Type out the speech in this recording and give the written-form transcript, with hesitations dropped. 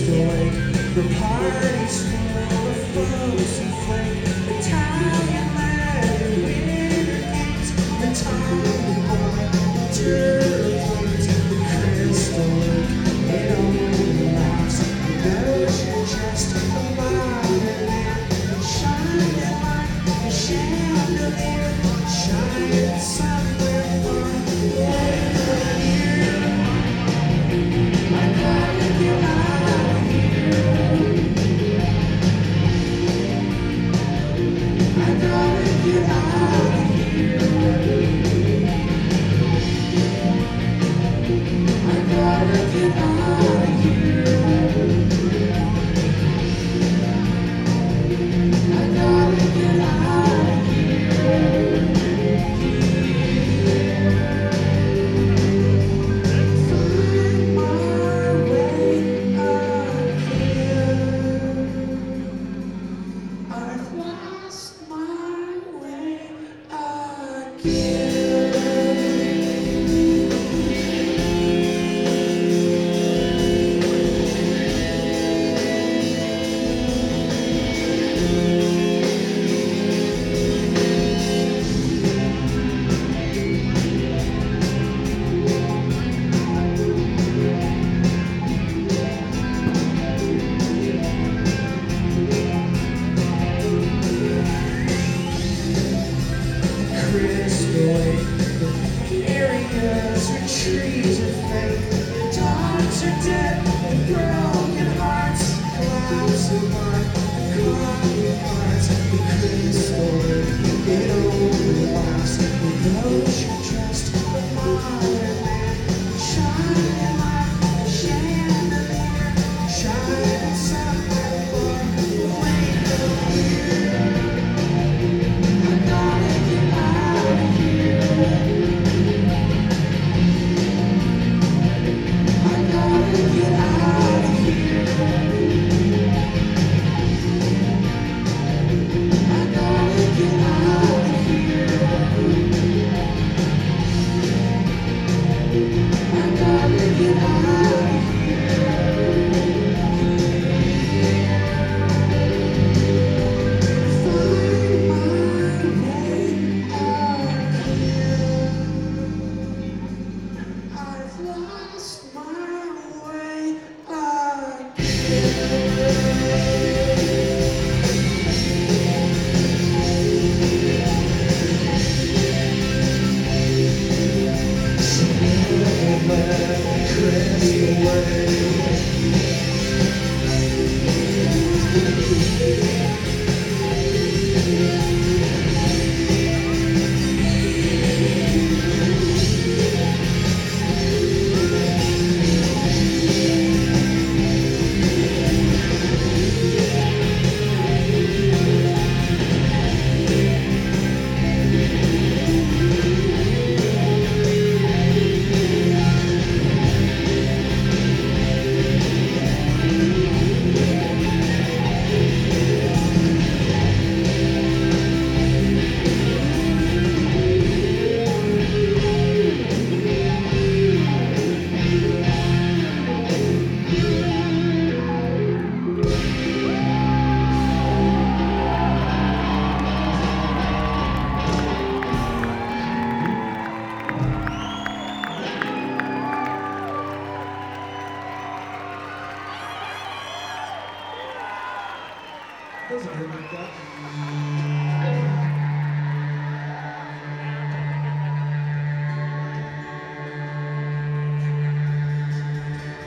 Crystal Lake, the party's full of folks who flake. Italian leather winter gates, the Tommy boy, turtles, the Crystal Lake, it only lasts. You know you're just a modern man, shining like a chandelier, shining somewhere far away from here. I gotta get out of here. I gotta get out of here. I gotta get out of here. I gotta get out of here. Find my way again. I've lost my way Crystal Lake, the areas where trees are fake, dogs are dead, and broken hearts, clouds apart, crying hearts. The Crystal Lake, it only lasts. You know you're just a modern man, shining like a chandelier, shining somewhere far away from here. I gotta get out of here. I gotta get out of here. I gotta get out of here. I gotta get out of Find my way again. I've lost my way That was good like that.